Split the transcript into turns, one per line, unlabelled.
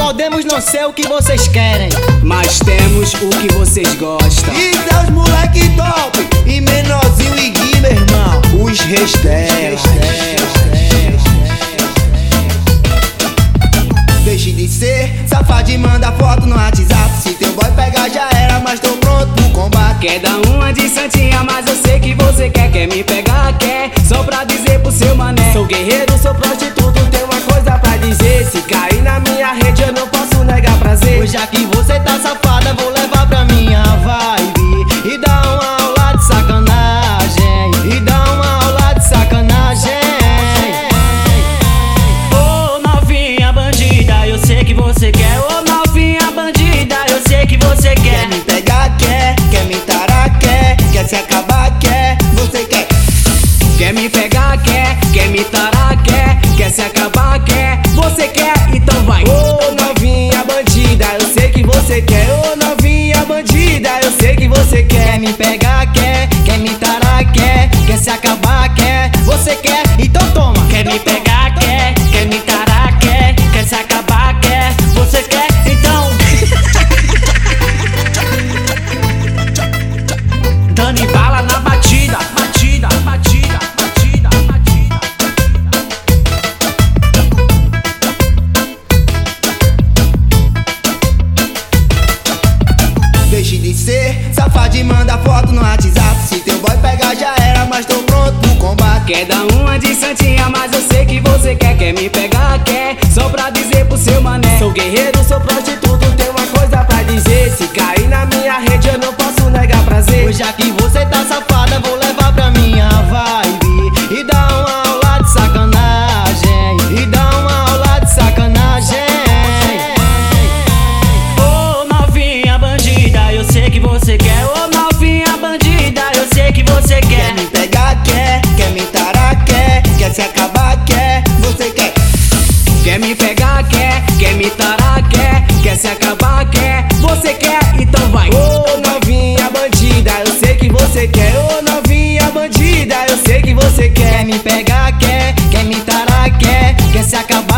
Podemos não ser o que vocês querem,
mas temos o que vocês gostam.
E seus moleque top, e menorzinho e Gui, meu irmão, os restela. Deixe de ser safado e manda foto no WhatsApp. Se teu boy pegar já era, mas tô pronto pro combate.
Quer dar uma de santinha, mas eu sei que você quer. Quer me pegar, quer, só pra dizer pro seu mané: sou guerreiro, sou prostituto, tenho uma coisa pra dizer. Se cair na minha rede eu não posso negar prazer.
Pois já que você tá safada, vou levar pra minha vibe e dar uma aula de sacanagem. E dar uma aula de sacanagem.
Ô novinha bandida, eu sei que você quer. Ô novinha bandida, eu sei que você quer.
Quer me pegar, quer me tarar, quer se acabar, você quer.
Quer me pegar, quer me tarar, quer se acabar, você quer, então vai.
Ô novinha bandida, eu sei que você quer. Ô novinha bandida, eu sei que você quer.
Quer me pegar, quer me tarar, quer se acabar, você quer, então toma.
Quer me pegar, quer me tarar, quer se acabar, você quer, então. Dani bala na batida, batida, batida, batida, batida.
Deixe de ser safado e manda foto no WhatsApp. Se teu boy pegar já era, mas tô pronto pro combate.
Quer dar uma de santinha, mas eu sei que você quer. Quer me pegar, quer, só pra dizer pro seu mané: sou guerreiro, sou prostituto, tenho uma coisa pra dizer. Se cair na minha rede eu não posso negar prazer.
Pois já que você tá safada, vou levar pra minha vibe e dar uma aula de sacanagem. E dar uma aula de sacanagem.
Ô novinha bandida, eu sei que você quer. Ô novinha bandida, eu sei que você quer.
Quer me pegar, quer me tarar, quer se acabar, você quer.
Quer me pegar, quer me tarar, quer se acabar, você quer, então vai.
Ô novinha bandida, eu sei que você quer. Ô novinha bandida, eu sei que você quer.
Quer me pegar, quer me tarar, quer se acabar.